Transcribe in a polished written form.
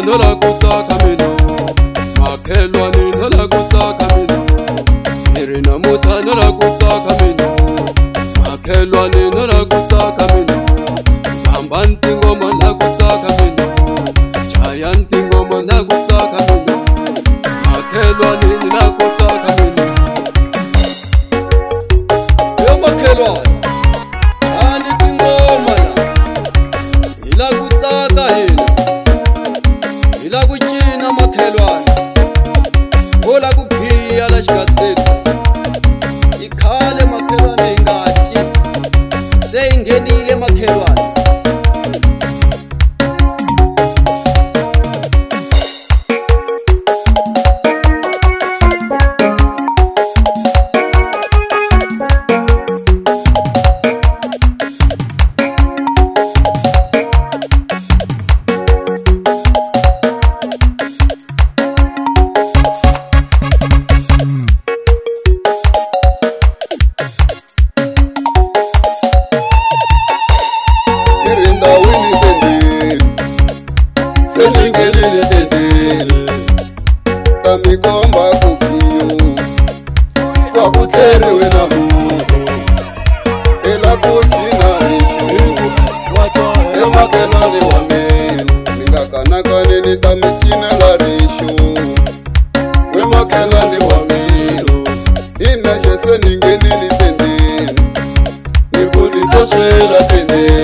nola kutsaka mina makhelwane nola kutsaka mina iri namuta nola kutsaka mina makhelwane nola kutsaka mina hamba ntingoma na kutsaka mina chaya ntingoma na kutsaka mina makhelwane na kutsaka mina yo makhelwane ani tingoma la ila kutsaka hina ila kucina makhelwane vola kuphiya la xikatseni ikhale makhelwane ngati se ingenile makhelwane seningelile tendele tamikomba kukiyo kwa kutleriwe na muto ela kucina risho emakelane wa meni ningakanakaneni tamicina la risho wemakelane wa meni inaje seningelile tendele nibulitoswela tendele